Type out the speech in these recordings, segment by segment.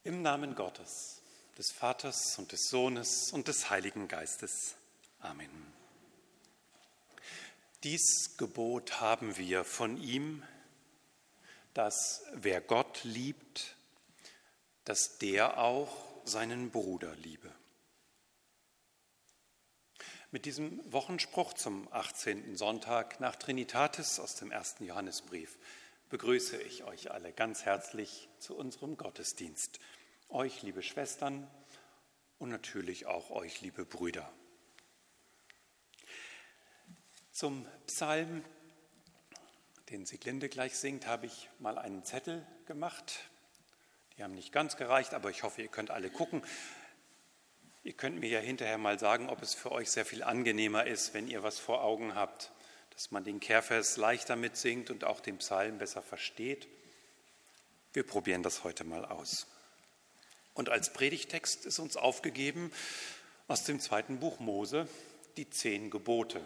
Im Namen Gottes, des Vaters und des Sohnes und des Heiligen Geistes. Amen. Dies Gebot haben wir von ihm, dass wer Gott liebt, dass der auch seinen Bruder liebe. Mit diesem Wochenspruch zum 18. Sonntag nach Trinitatis aus dem 1. Johannesbrief begrüße ich euch alle ganz herzlich zu unserem Gottesdienst. Euch, liebe Schwestern, und natürlich auch euch, liebe Brüder. Zum Psalm, den Sieglinde gleich singt, habe ich mal einen Zettel gemacht. Die haben nicht ganz gereicht, aber ich hoffe, ihr könnt alle gucken. Ihr könnt mir ja hinterher mal sagen, ob es für euch sehr viel angenehmer ist, wenn ihr was vor Augen habt, dass man den Kehrvers leichter mitsingt und auch den Psalm besser versteht. Wir probieren das heute mal aus. Und als Predigtext ist uns aufgegeben aus dem 2. Buch Mose die 10 Gebote.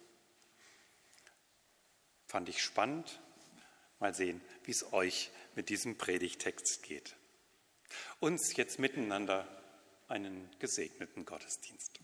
Fand ich spannend. Mal sehen, wie es euch mit diesem Predigtext geht. Uns jetzt miteinander einen gesegneten Gottesdienst.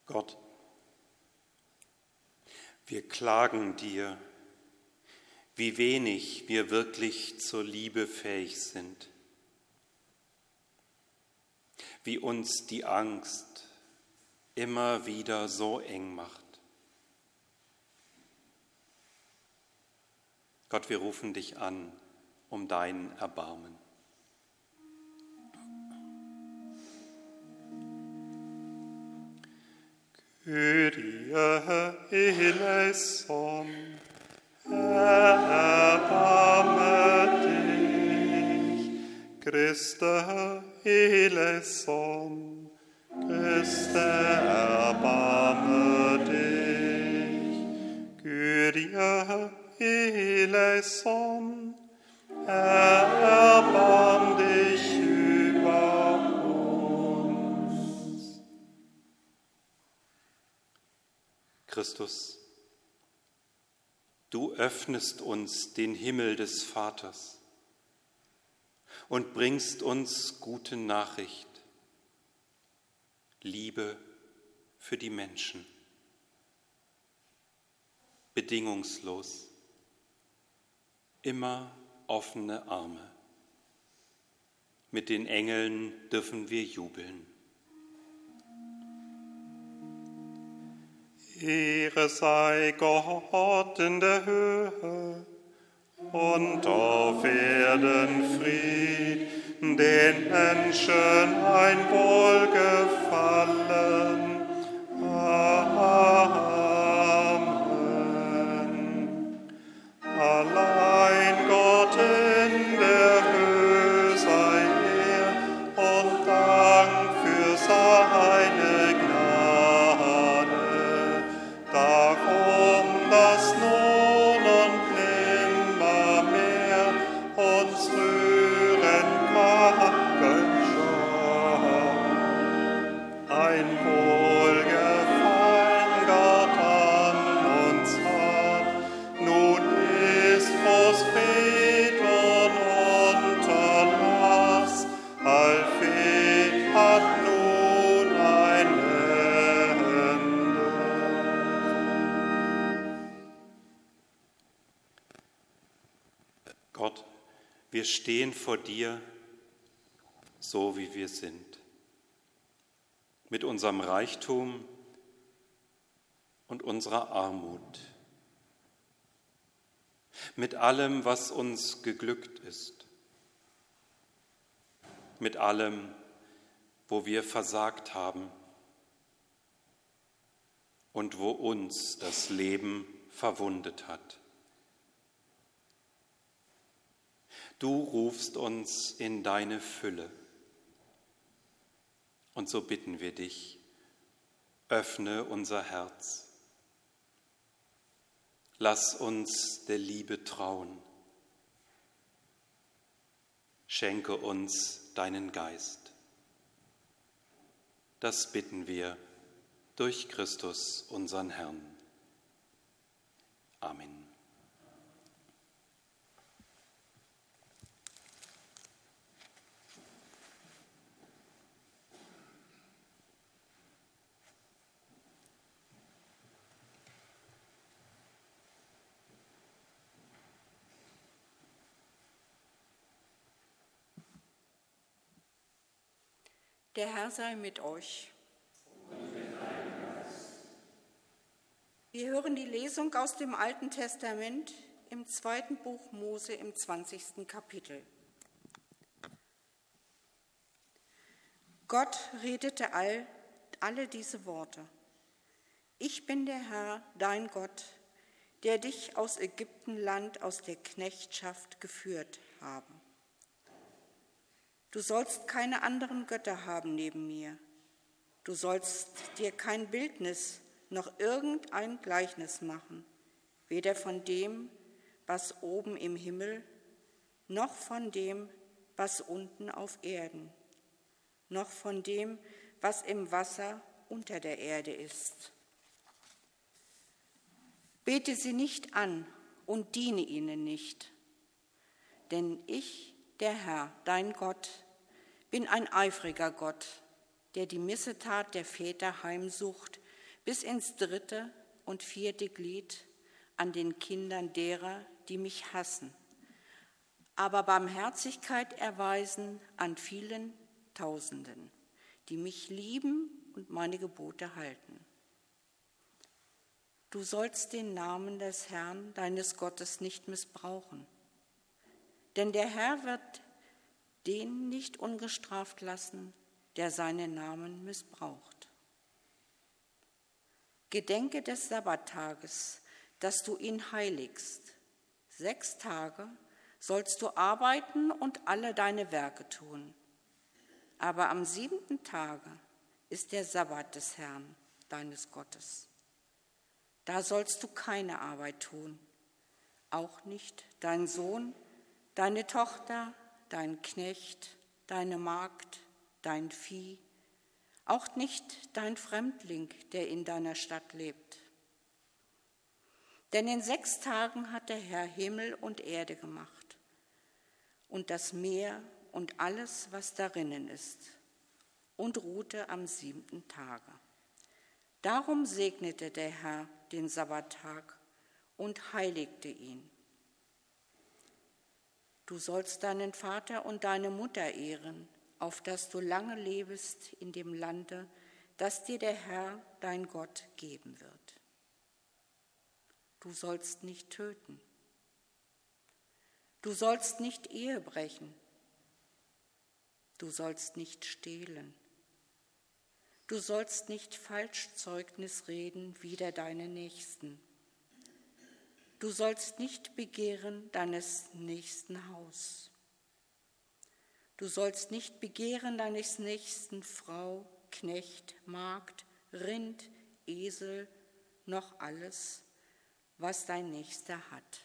Gott, wir klagen dir, wie wenig wir wirklich zur Liebe fähig sind, wie uns die Angst immer wieder so eng macht. Gott, wir rufen dich an um dein Erbarmen. Kyrie eleison, erbarme dich. Christe eleison, Christe, erbarme dich. Kyrie eleison, erbarm dich über uns. Christus, du öffnest uns den Himmel des Vaters und bringst uns gute Nachricht, Liebe für die Menschen, bedingungslos, immer offene Arme. Mit den Engeln dürfen wir jubeln. Ehre sei Gott in der Höhe und auf Erden Fried, den Menschen ein Wohlgefallen. Amen. Allein Gott in der Höhe sei Ehre und Dank für seine Gnade. Darum, dass nun und nimmermehr uns rühren Kagenschau. Ein Wohlgefallen Gott an uns hat, nun ist, wo's Fried und Unterlass, allfehlt hat nun ein Ende. Gott, wir stehen vor dir, so wie wir sind, mit unserem Reichtum und unserer Armut, mit allem, was uns geglückt ist, mit allem, wo wir versagt haben und wo uns das Leben verwundet hat. Du rufst uns in deine Fülle. Und so bitten wir dich, öffne unser Herz. Lass uns der Liebe trauen. Schenke uns deinen Geist. Das bitten wir durch Christus, unseren Herrn. Amen. Der Herr sei mit euch. Wir hören die Lesung aus dem Alten Testament im 2. Buch Mose im 20. Kapitel. Gott redete alle diese Worte. Ich bin der Herr, dein Gott, der dich aus Ägyptenland, aus der Knechtschaft geführt habe. Du sollst keine anderen Götter haben neben mir. Du sollst dir kein Bildnis noch irgendein Gleichnis machen, weder von dem, was oben im Himmel, noch von dem, was unten auf Erden, noch von dem, was im Wasser unter der Erde ist. Bete sie nicht an und diene ihnen nicht, denn ich, der Herr, dein Gott, bin ein eifriger Gott, der die Missetat der Väter heimsucht, bis ins 3. und 4. Glied an den Kindern derer, die mich hassen, aber Barmherzigkeit erweisen an vielen Tausenden, die mich lieben und meine Gebote halten. Du sollst den Namen des Herrn, deines Gottes, nicht missbrauchen, denn der Herr wird den nicht ungestraft lassen, der seinen Namen missbraucht. Gedenke des Sabbattages, dass du ihn heiligst. 6 Tage sollst du arbeiten und alle deine Werke tun. Aber am 7. Tage ist der Sabbat des Herrn, deines Gottes. Da sollst du keine Arbeit tun, auch nicht dein Sohn, deine Tochter, dein Knecht, deine Magd, dein Vieh, auch nicht dein Fremdling, der in deiner Stadt lebt. Denn in 6 Tagen hat der Herr Himmel und Erde gemacht und das Meer und alles, was darinnen ist, und ruhte am 7. Tage. Darum segnete der Herr den Sabbattag und heiligte ihn. Du sollst deinen Vater und deine Mutter ehren, auf dass du lange lebst in dem Lande, das dir der Herr, dein Gott, geben wird. Du sollst nicht töten. Du sollst nicht Ehe brechen. Du sollst nicht stehlen. Du sollst nicht Falschzeugnis reden wider deinen Nächsten. Du sollst nicht begehren deines nächsten Haus. Du sollst nicht begehren deines nächsten Frau, Knecht, Magd, Rind, Esel, noch alles, was dein Nächster hat.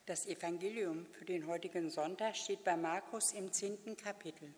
Das Evangelium für den heutigen Sonntag steht bei Markus im 10. Kapitel.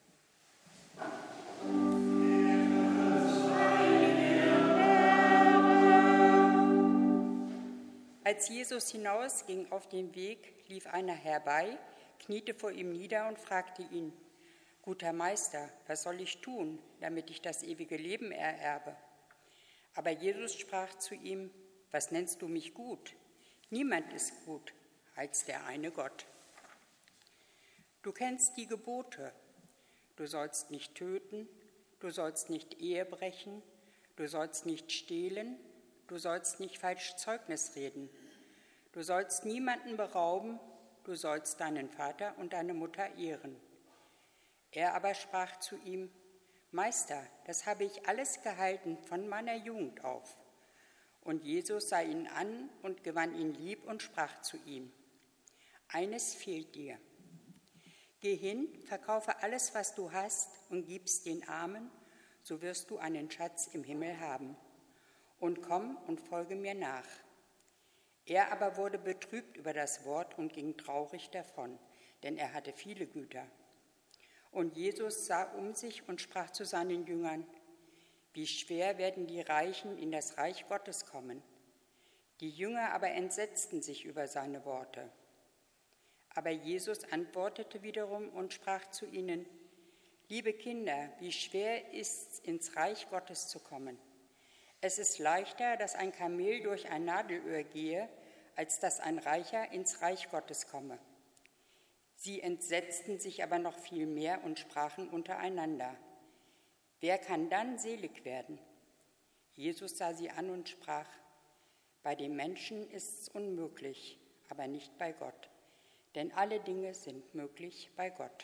Als Jesus hinausging auf den Weg, lief einer herbei, kniete vor ihm nieder und fragte ihn: Guter Meister, was soll ich tun, damit ich das ewige Leben ererbe? Aber Jesus sprach zu ihm: Was nennst du mich gut? Niemand ist gut als der eine Gott. Du kennst die Gebote. Du sollst nicht töten, du sollst nicht Ehe brechen, du sollst nicht stehlen, du sollst nicht falsch Zeugnis reden, du sollst niemanden berauben, du sollst deinen Vater und deine Mutter ehren. Er aber sprach zu ihm: Meister, das habe ich alles gehalten von meiner Jugend auf. Und Jesus sah ihn an und gewann ihn lieb und sprach zu ihm: Eines fehlt dir. Geh hin, verkaufe alles, was du hast, und gib's den Armen, so wirst du einen Schatz im Himmel haben. Und komm und folge mir nach. Er aber wurde betrübt über das Wort und ging traurig davon, denn er hatte viele Güter. Und Jesus sah um sich und sprach zu seinen Jüngern: Wie schwer werden die Reichen in das Reich Gottes kommen. Die Jünger aber entsetzten sich über seine Worte. Aber Jesus antwortete wiederum und sprach zu ihnen: Liebe Kinder, wie schwer ist's, ins Reich Gottes zu kommen. Es ist leichter, dass ein Kamel durch ein Nadelöhr gehe, als dass ein Reicher ins Reich Gottes komme. Sie entsetzten sich aber noch viel mehr und sprachen untereinander: Wer kann dann selig werden? Jesus sah sie an und sprach: Bei den Menschen ist's unmöglich, aber nicht bei Gott. Denn alle Dinge sind möglich bei Gott.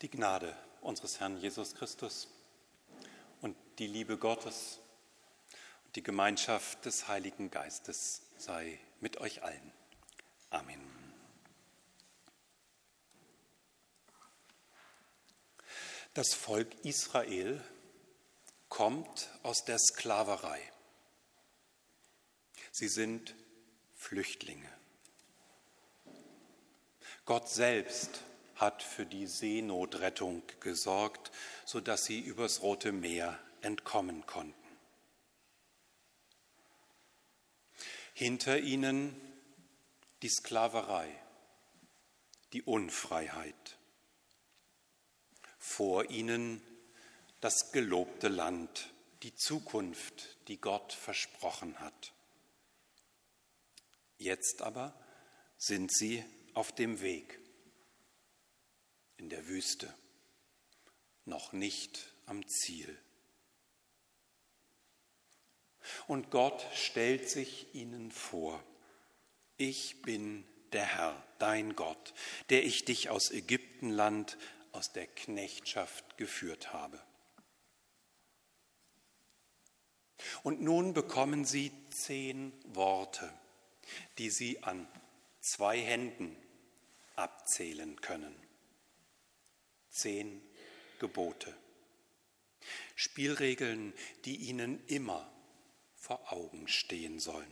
Die Gnade unseres Herrn Jesus Christus und die Liebe Gottes und die Gemeinschaft des Heiligen Geistes sei mit euch allen. Amen. Das Volk Israel kommt aus der Sklaverei. Sie sind Flüchtlinge. Gott selbst hat für die Seenotrettung gesorgt, sodass sie übers Rote Meer entkommen konnten. Hinter ihnen die Sklaverei, die Unfreiheit. Vor ihnen das gelobte Land, die Zukunft, die Gott versprochen hat. Jetzt aber sind sie auf dem Weg in der Wüste, noch nicht am Ziel. Und Gott stellt sich ihnen vor: Ich bin der Herr, dein Gott, der ich dich aus Ägyptenland, aus der Knechtschaft geführt habe. Und nun bekommen sie 10 Worte, die sie an 2 Händen abzählen können. 10 Gebote. Spielregeln, die ihnen immer vor Augen stehen sollen.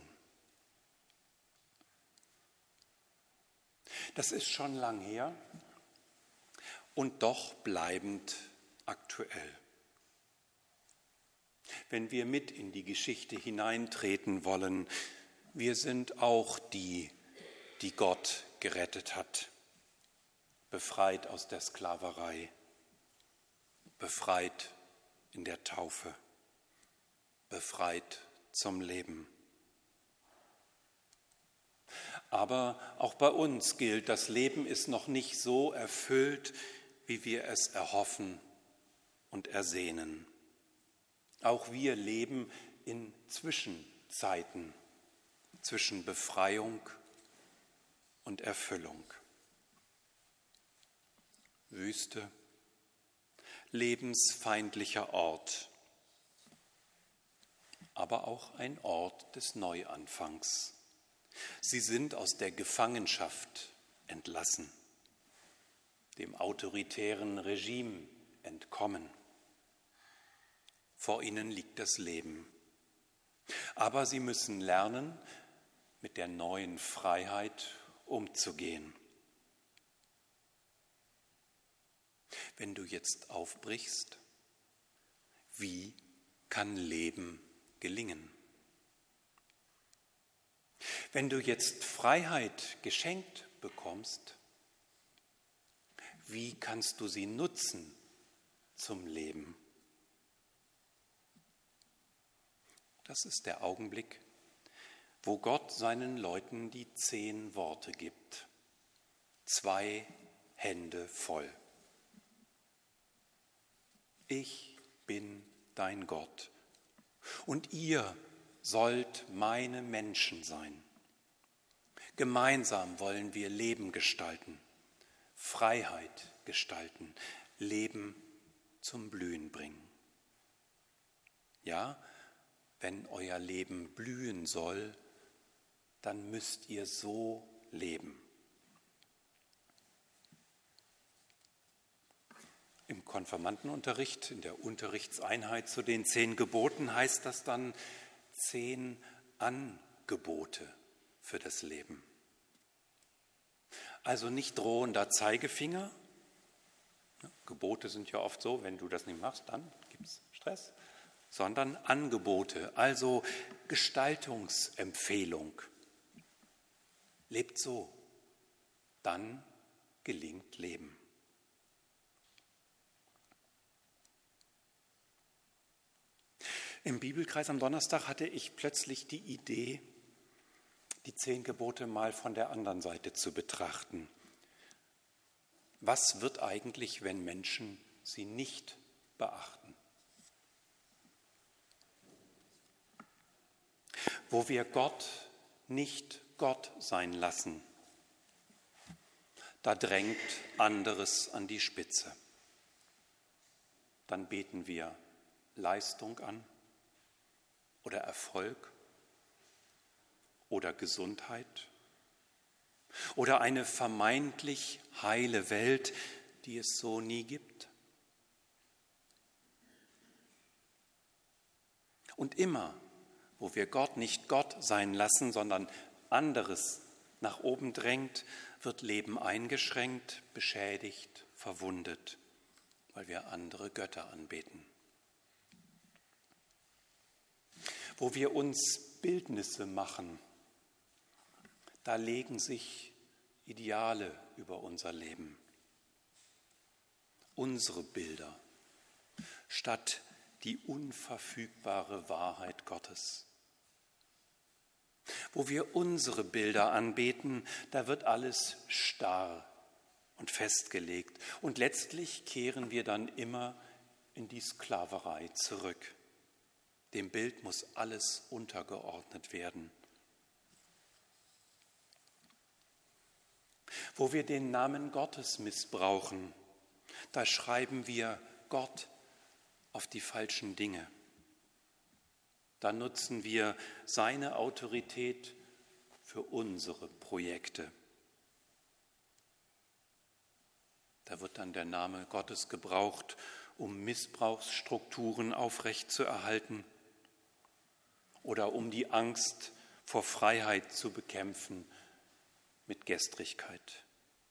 Das ist schon lang her und doch bleibend aktuell. Wenn wir mit in die Geschichte hineintreten wollen, wir sind auch die, die Gott gerettet hat, befreit aus der Sklaverei, befreit in der Taufe, befreit zum Leben. Aber auch bei uns gilt, das Leben ist noch nicht so erfüllt, wie wir es erhoffen und ersehnen. Auch wir leben in Zwischenzeiten zwischen Befreiung und Erfüllung. Wüste, lebensfeindlicher Ort, aber auch ein Ort des Neuanfangs. Sie sind aus der Gefangenschaft entlassen, dem autoritären Regime entkommen. Vor ihnen liegt das Leben. Aber sie müssen lernen, mit der neuen Freiheit umzugehen. Wenn du jetzt aufbrichst, wie kann Leben gelingen? Wenn du jetzt Freiheit geschenkt bekommst, wie kannst du sie nutzen zum Leben? Das ist der Augenblick, wo Gott seinen Leuten die 10 Worte gibt. 2 Hände voll. Ich bin dein Gott und ihr sollt meine Menschen sein. Gemeinsam wollen wir Leben gestalten, Freiheit gestalten, Leben zum Blühen bringen. Ja, wenn euer Leben blühen soll, dann müsst ihr so leben. Im Konfirmandenunterricht, in der Unterrichtseinheit zu den 10 Geboten heißt das dann 10 Angebote für das Leben. Also nicht drohender Zeigefinger. Gebote sind ja oft so, wenn du das nicht machst, dann gibt es Stress. Sondern Angebote, also Gestaltungsempfehlung. Lebt so, dann gelingt Leben. Im Bibelkreis am Donnerstag hatte ich plötzlich die Idee, die 10 Gebote mal von der anderen Seite zu betrachten. Was wird eigentlich, wenn Menschen sie nicht beachten? Wo wir Gott nicht Gott sein lassen, da drängt anderes an die Spitze. dann beten wir Leistung an oder Erfolg oder Gesundheit oder eine vermeintlich heile Welt, die es so nie gibt. Und immer, wo wir Gott nicht Gott sein lassen, sondern anderes nach oben drängt, wird Leben eingeschränkt, beschädigt, verwundet, weil wir andere Götter anbeten. Wo wir uns Bildnisse machen, da legen sich Ideale über unser Leben. Unsere Bilder statt die unverfügbare Wahrheit Gottes. Wo wir unsere Bilder anbeten, da wird alles starr und festgelegt. Und letztlich kehren wir dann immer in die Sklaverei zurück. Dem Bild muss alles untergeordnet werden. Wo wir den Namen Gottes missbrauchen, da schreiben wir Gott auf die falschen Dinge. Da nutzen wir seine Autorität für unsere Projekte. Da wird dann der Name Gottes gebraucht, um Missbrauchsstrukturen aufrechtzuerhalten oder um die Angst vor Freiheit zu bekämpfen mit Gestrigkeit.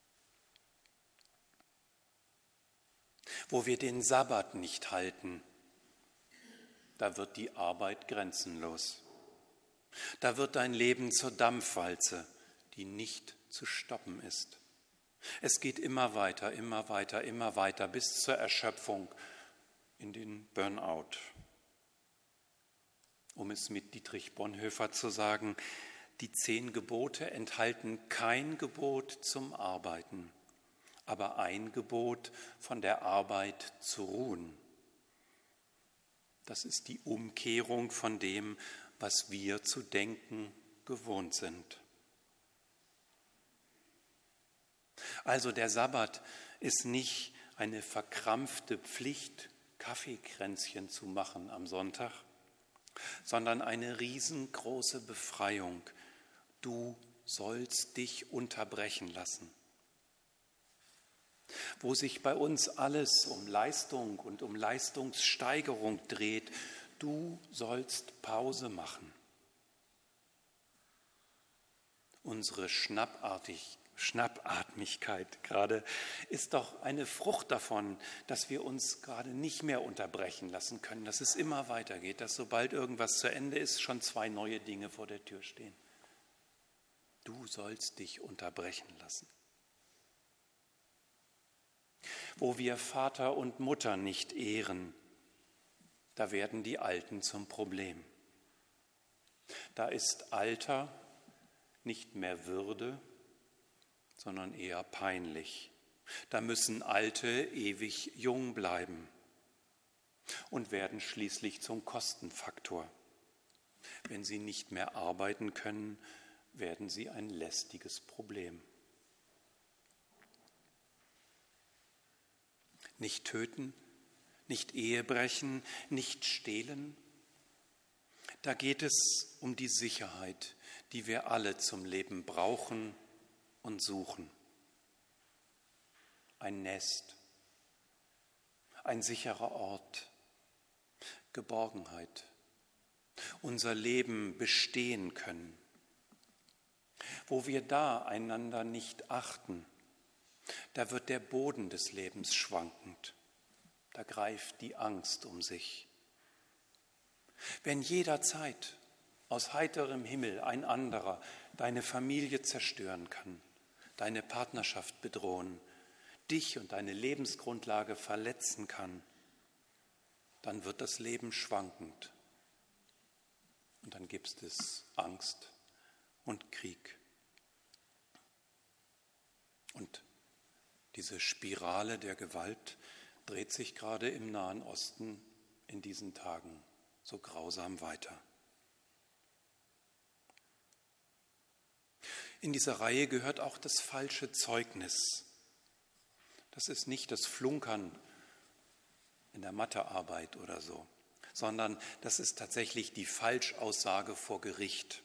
Wo wir den Sabbat nicht halten, da wird die Arbeit grenzenlos. Da wird dein Leben zur Dampfwalze, die nicht zu stoppen ist. Es geht immer weiter, immer weiter, immer weiter bis zur Erschöpfung in den Burnout. Um es mit Dietrich Bonhoeffer zu sagen, die 10 Gebote enthalten kein Gebot zum Arbeiten, aber ein Gebot, von der Arbeit zu ruhen. Das ist die Umkehrung von dem, was wir zu denken gewohnt sind. Also der Sabbat ist nicht eine verkrampfte Pflicht, Kaffeekränzchen zu machen am Sonntag, sondern eine riesengroße Befreiung. Du sollst dich unterbrechen lassen. Wo sich bei uns alles um Leistung und um Leistungssteigerung dreht, du sollst Pause machen. Unsere Schnappatmigkeit gerade ist doch eine Frucht davon, dass wir uns gerade nicht mehr unterbrechen lassen können, dass es immer weitergeht, dass sobald irgendwas zu Ende ist, schon 2 neue Dinge vor der Tür stehen. Du sollst dich unterbrechen lassen. Wo wir Vater und Mutter nicht ehren, da werden die Alten zum Problem. Da ist Alter nicht mehr Würde, sondern eher peinlich. Da müssen Alte ewig jung bleiben und werden schließlich zum Kostenfaktor. Wenn sie nicht mehr arbeiten können, werden sie ein lästiges Problem. Nicht töten, nicht Ehe brechen, nicht stehlen. Da geht es um die Sicherheit, die wir alle zum Leben brauchen und suchen. Ein Nest, ein sicherer Ort, Geborgenheit, unser Leben bestehen können. Wo wir da einander nicht achten, da wird der Boden des Lebens schwankend, da greift die Angst um sich. Wenn jederzeit aus heiterem Himmel ein anderer deine Familie zerstören kann, deine Partnerschaft bedrohen, dich und deine Lebensgrundlage verletzen kann, dann wird das Leben schwankend. Und dann gibt es Angst und Krieg. Und diese Spirale der Gewalt dreht sich gerade im Nahen Osten in diesen Tagen so grausam weiter. In dieser Reihe gehört auch das falsche Zeugnis. Das ist nicht das Flunkern in der Mathearbeit oder so, sondern das ist tatsächlich die Falschaussage vor Gericht.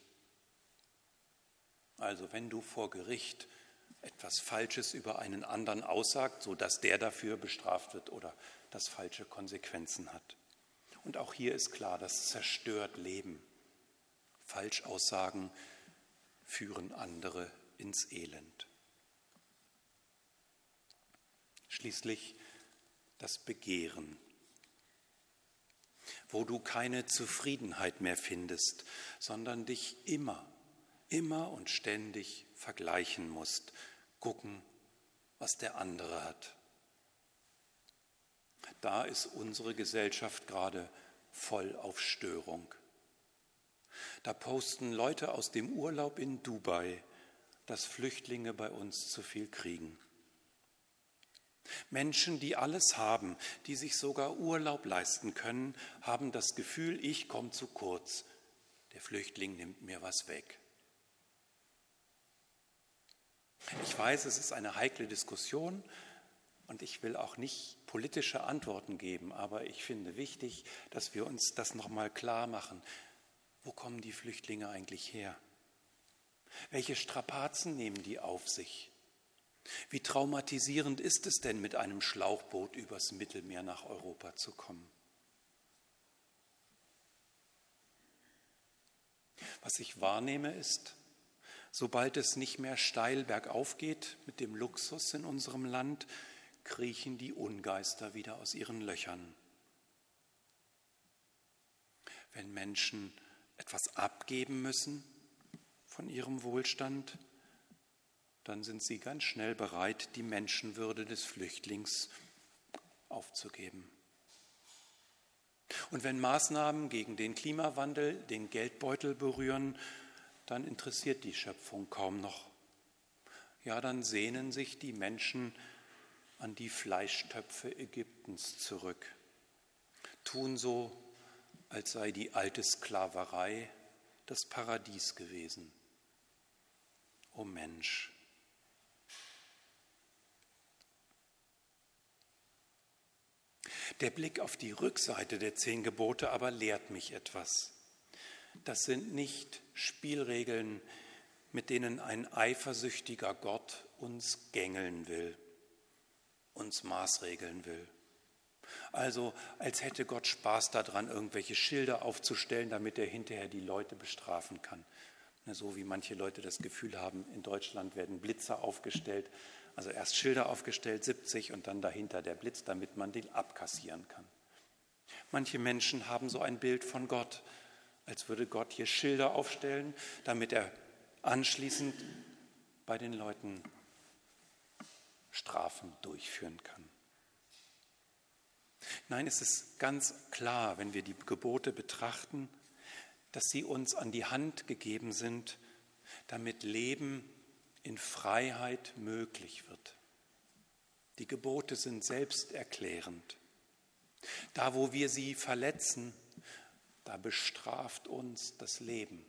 Also wenn du vor Gericht etwas Falsches über einen anderen aussagst, sodass der dafür bestraft wird oder das falsche Konsequenzen hat. Und auch hier ist klar, das zerstört Leben. Falschaussagen führen andere ins Elend. Schließlich das Begehren, wo du keine Zufriedenheit mehr findest, sondern dich immer und ständig vergleichen musst, gucken, was der andere hat. Da ist unsere Gesellschaft gerade voll auf Störung. Da posten Leute aus dem Urlaub in Dubai, dass Flüchtlinge bei uns zu viel kriegen. Menschen, die alles haben, die sich sogar Urlaub leisten können, haben das Gefühl, ich komme zu kurz. Der Flüchtling nimmt mir was weg. Ich weiß, es ist eine heikle Diskussion und ich will auch nicht politische Antworten geben, aber ich finde wichtig, dass wir uns das nochmal klar machen. Wo kommen die Flüchtlinge eigentlich her? Welche Strapazen nehmen die auf sich? Wie traumatisierend ist es denn, mit einem Schlauchboot übers Mittelmeer nach Europa zu kommen? Was ich wahrnehme ist, sobald es nicht mehr steil bergauf geht mit dem Luxus in unserem Land, kriechen die Ungeister wieder aus ihren Löchern. Wenn Menschen etwas abgeben müssen von ihrem Wohlstand, dann sind sie ganz schnell bereit, die Menschenwürde des Flüchtlings aufzugeben. Und wenn Maßnahmen gegen den Klimawandel den Geldbeutel berühren, dann interessiert die Schöpfung kaum noch. Ja, dann sehnen sich die Menschen an die Fleischtöpfe Ägyptens zurück, tun so, als sei die alte Sklaverei das Paradies gewesen. O Mensch! Der Blick auf die Rückseite der 10 Gebote aber lehrt mich etwas. Das sind nicht Spielregeln, mit denen ein eifersüchtiger Gott uns gängeln will, uns maßregeln will. Also als hätte Gott Spaß daran, irgendwelche Schilder aufzustellen, damit er hinterher die Leute bestrafen kann. So wie manche Leute das Gefühl haben, in Deutschland werden Blitzer aufgestellt, also erst Schilder aufgestellt, 70 und dann dahinter der Blitz, damit man den abkassieren kann. Manche Menschen haben so ein Bild von Gott, als würde Gott hier Schilder aufstellen, damit er anschließend bei den Leuten Strafen durchführen kann. Nein, es ist ganz klar, wenn wir die Gebote betrachten, dass sie uns an die Hand gegeben sind, damit Leben in Freiheit möglich wird. Die Gebote sind selbsterklärend. Da, wo wir sie verletzen, da bestraft uns das Leben.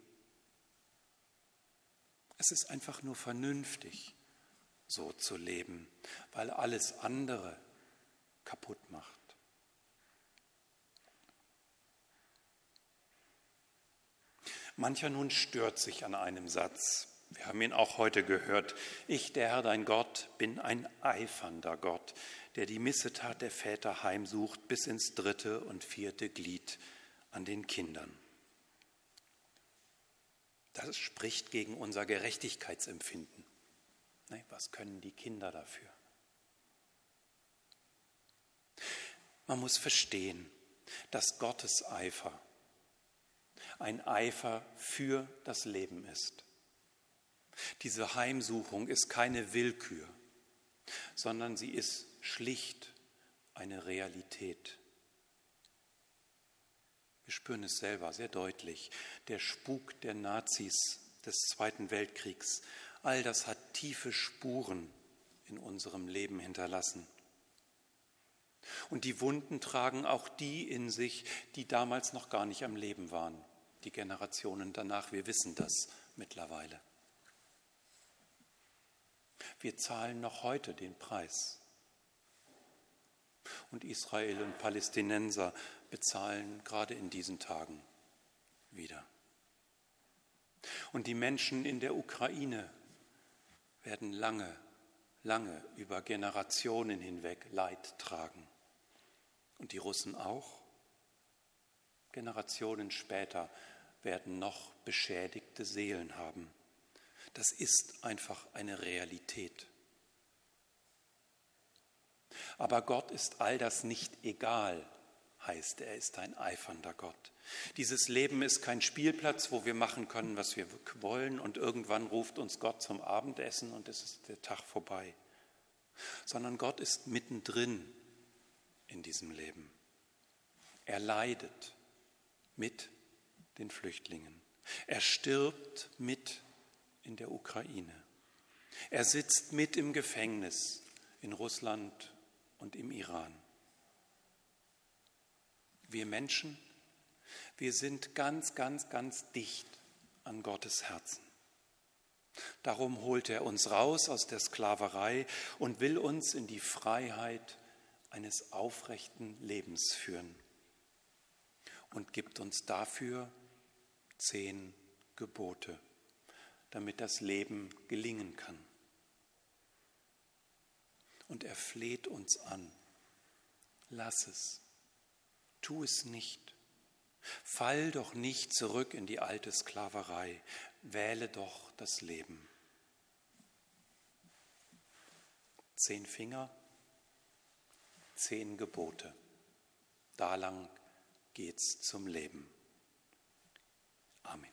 Es ist einfach nur vernünftig, so zu leben, weil alles andere kaputt macht. Mancher nun stört sich an einem Satz. Wir haben ihn auch heute gehört. Ich, der Herr, dein Gott, bin ein eifernder Gott, der die Missetat der Väter heimsucht bis ins 3. und 4. Glied an den Kindern. Das spricht gegen unser Gerechtigkeitsempfinden. Was können die Kinder dafür? Man muss verstehen, dass Gottes Eifer ein Eifer für das Leben ist. Diese Heimsuchung ist keine Willkür, sondern sie ist schlicht eine Realität. Wir spüren es selber sehr deutlich. Der Spuk der Nazis des Zweiten Weltkriegs, all das hat tiefe Spuren in unserem Leben hinterlassen. Und die Wunden tragen auch die in sich, die damals noch gar nicht am Leben waren. Die Generationen danach, wir wissen das mittlerweile. Wir zahlen noch heute den Preis. Und Israel und Palästinenser bezahlen gerade in diesen Tagen wieder. Und die Menschen in der Ukraine werden lange über Generationen hinweg Leid tragen. Und die Russen auch. Generationen später werden noch beschädigte Seelen haben. Das ist einfach eine Realität. Aber Gott ist all das nicht egal, heißt, er ist ein eifernder Gott. Dieses Leben ist kein Spielplatz, wo wir machen können, was wir wollen, und irgendwann ruft uns Gott zum Abendessen und es ist der Tag vorbei. Sondern Gott ist mittendrin in diesem Leben. Er leidet mit den Flüchtlingen. Er stirbt mit in der Ukraine. Er sitzt mit im Gefängnis in Russland und im Iran. Wir Menschen, wir sind ganz dicht an Gottes Herzen. Darum holt er uns raus aus der Sklaverei und will uns in die Freiheit eines aufrechten Lebens führen und gibt uns dafür 10 Gebote, damit das Leben gelingen kann. Und er fleht uns an: Lass es, tu es nicht, fall doch nicht zurück in die alte Sklaverei, wähle doch das Leben. 10 Finger, 10 Gebote, da lang geht's zum Leben. Amen.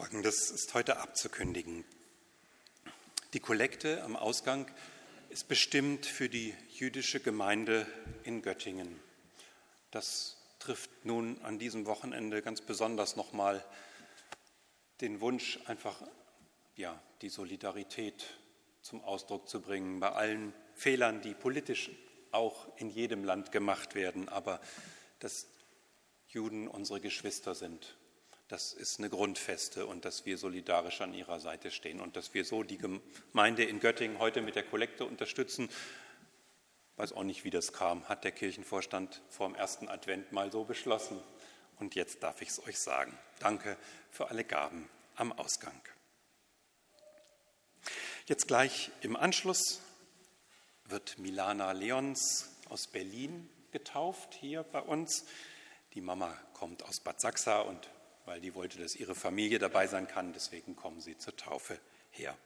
Folgendes ist heute abzukündigen. Die Kollekte am Ausgang ist bestimmt für die jüdische Gemeinde in Göttingen. Das trifft nun an diesem Wochenende ganz besonders nochmal den Wunsch, einfach die Solidarität zum Ausdruck zu bringen bei allen Fehlern, die politisch auch in jedem Land gemacht werden, aber dass Juden unsere Geschwister sind. Das ist eine Grundfeste und dass wir solidarisch an ihrer Seite stehen und dass wir so die Gemeinde in Göttingen heute mit der Kollekte unterstützen. Ich weiß auch nicht, wie das kam, hat der Kirchenvorstand vor dem ersten Advent mal so beschlossen. Und jetzt darf ich es euch sagen. Danke für alle Gaben am Ausgang. Jetzt gleich im Anschluss wird Milana Leons aus Berlin getauft, hier bei uns. Die Mama kommt aus Bad Sachsa und weil die wollte, dass ihre Familie dabei sein kann, deswegen kommen sie zur Taufe her.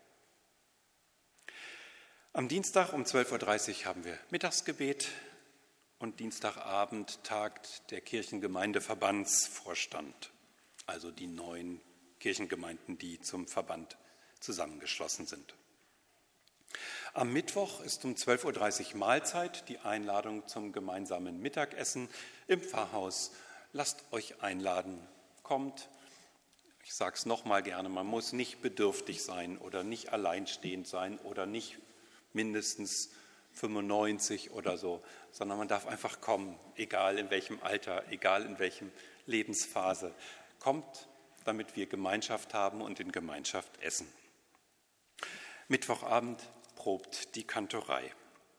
Am Dienstag um 12.30 Uhr haben wir Mittagsgebet und Dienstagabend tagt der Kirchengemeindeverbandsvorstand, also die 9 Kirchengemeinden, die zum Verband zusammengeschlossen sind. Am Mittwoch ist um 12.30 Uhr Mahlzeit, die Einladung zum gemeinsamen Mittagessen im Pfarrhaus. Lasst euch einladen. Kommt, ich sage es nochmal gerne, man muss nicht bedürftig sein oder nicht alleinstehend sein oder nicht mindestens 95 oder so, sondern man darf einfach kommen, egal in welchem Alter, egal in welchem Lebensphase. Kommt, damit wir Gemeinschaft haben und in Gemeinschaft essen. Mittwochabend probt die Kantorei.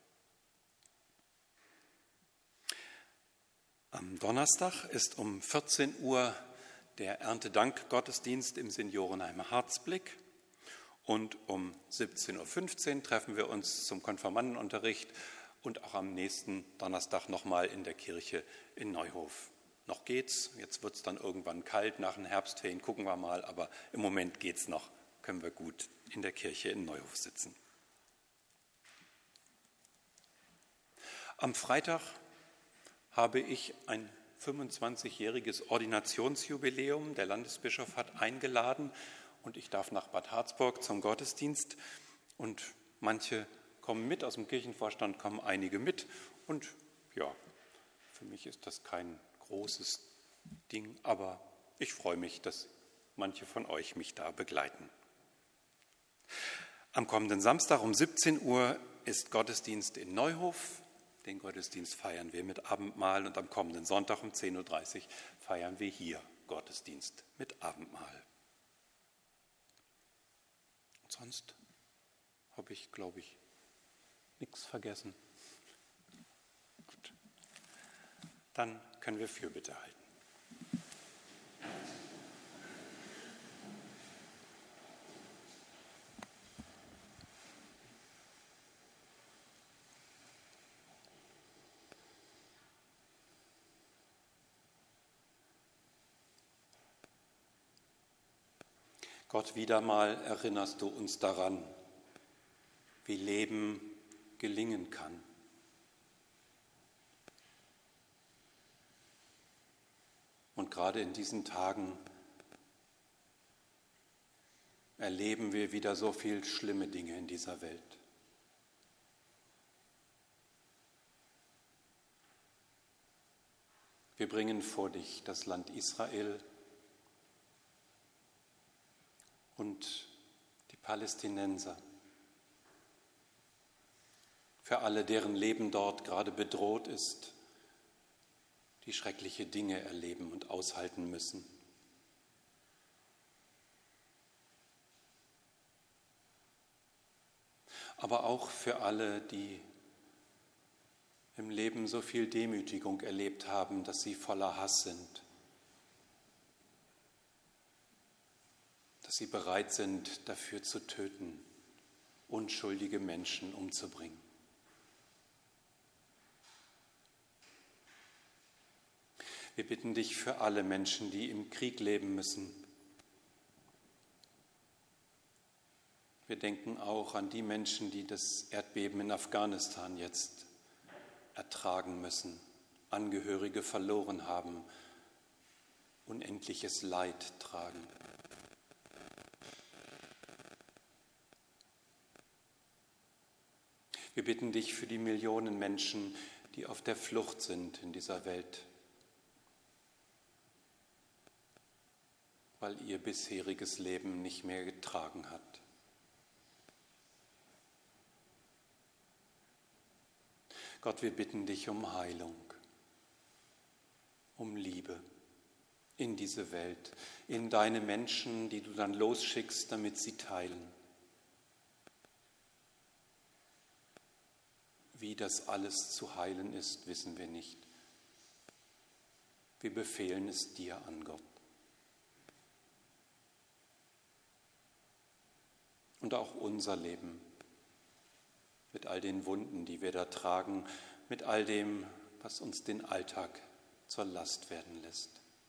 Am Donnerstag ist um 14 Uhr der Erntedank-Gottesdienst im Seniorenheim Harzblick und um 17.15 Uhr treffen wir uns zum Konfirmandenunterricht und auch am nächsten Donnerstag nochmal in der Kirche in Neuhof. Noch geht's, jetzt wird es dann irgendwann kalt nach den Herbstferien, gucken wir mal, aber im Moment geht's noch, können wir gut in der Kirche in Neuhof sitzen. Am Freitag habe ich ein 25-jähriges Ordinationsjubiläum. Der Landesbischof hat eingeladen und ich darf nach Bad Harzburg zum Gottesdienst. Und manche kommen mit, aus dem Kirchenvorstand kommen einige mit. Und ja, für mich ist das kein großes Ding, aber ich freue mich, dass manche von euch mich da begleiten. Am kommenden Samstag um 17 Uhr ist Gottesdienst in Neuhof. Den Gottesdienst feiern wir mit Abendmahl und am kommenden Sonntag um 10.30 Uhr feiern wir hier Gottesdienst mit Abendmahl. Und sonst habe ich, glaube ich, nichts vergessen. Gut. Dann können wir Fürbitte halten. Gott, wieder mal erinnerst du uns daran, wie Leben gelingen kann. Und gerade in diesen Tagen erleben wir wieder so viel schlimme Dinge in dieser Welt. Wir bringen vor dich das Land Israel und die Palästinenser, für alle, deren Leben dort gerade bedroht ist, die schreckliche Dinge erleben und aushalten müssen. Aber auch für alle, die im Leben so viel Demütigung erlebt haben, dass sie voller Hass sind. Dass sie bereit sind, dafür zu töten, unschuldige Menschen umzubringen. Wir bitten dich für alle Menschen, die im Krieg leben müssen. Wir denken auch an die Menschen, die das Erdbeben in Afghanistan jetzt ertragen müssen, Angehörige verloren haben, unendliches Leid tragen. Wir bitten dich für die Millionen Menschen, die auf der Flucht sind in dieser Welt, weil ihr bisheriges Leben nicht mehr getragen hat. Gott, wir bitten dich um Heilung, um Liebe in diese Welt, in deine Menschen, die du dann losschickst, damit sie teilen. Wie das alles zu heilen ist, wissen wir nicht. Wir befehlen es dir an, Gott. Und auch unser Leben, mit all den Wunden, die wir da tragen, mit all dem, was uns den Alltag zur Last werden lässt.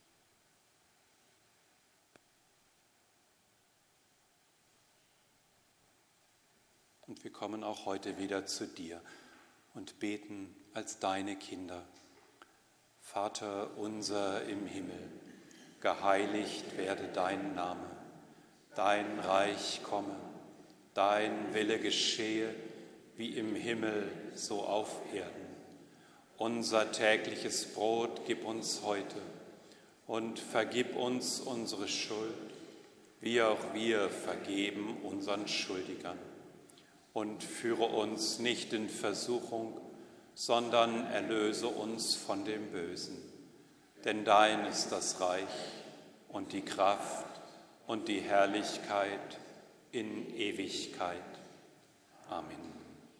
Und wir kommen auch heute wieder zu dir und beten als deine Kinder. Vater unser im Himmel, geheiligt werde dein Name, dein Reich komme, dein Wille geschehe, wie im Himmel, so auf Erden. Unser tägliches Brot gib uns heute und vergib uns unsere Schuld, wie auch wir vergeben unseren Schuldigern. Und führe uns nicht in Versuchung, sondern erlöse uns von dem Bösen. Denn dein ist das Reich und die Kraft und die Herrlichkeit in Ewigkeit. Amen.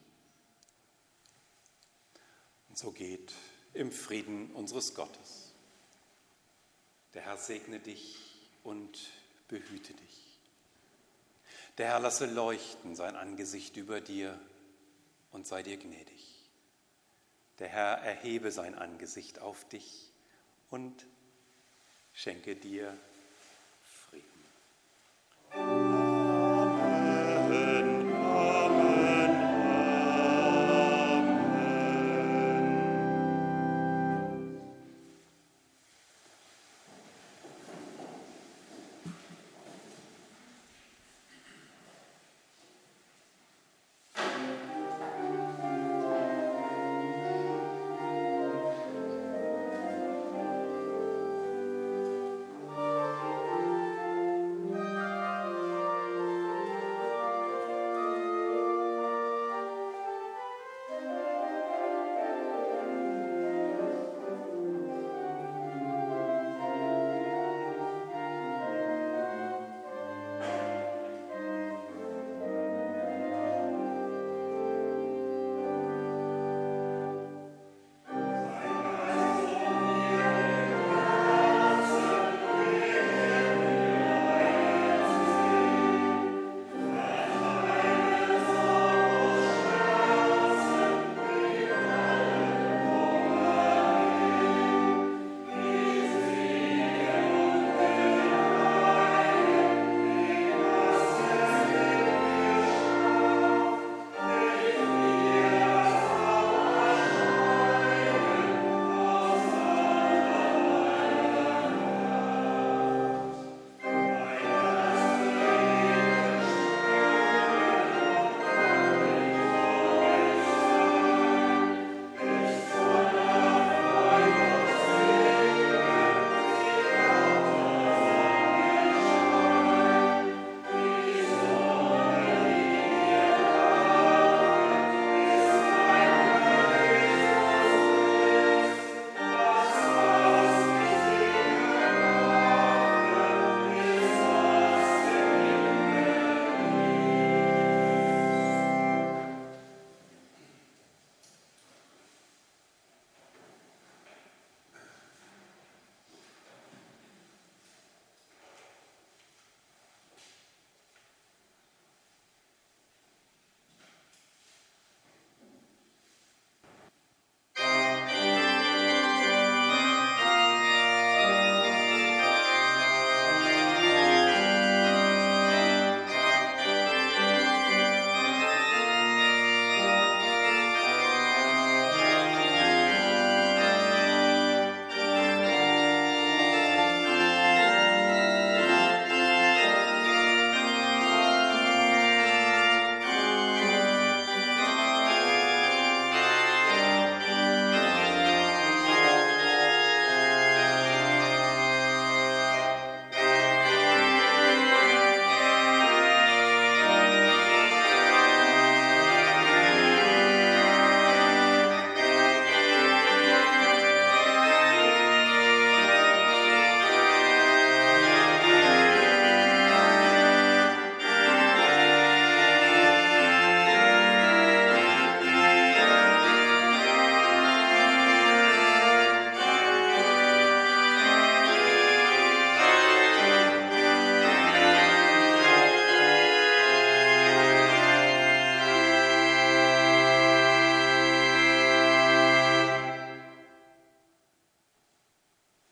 Und so geht im Frieden unseres Gottes. Der Herr segne dich und behüte dich. Der Herr lasse leuchten sein Angesicht über dir und sei dir gnädig. Der Herr erhebe sein Angesicht auf dich und schenke dir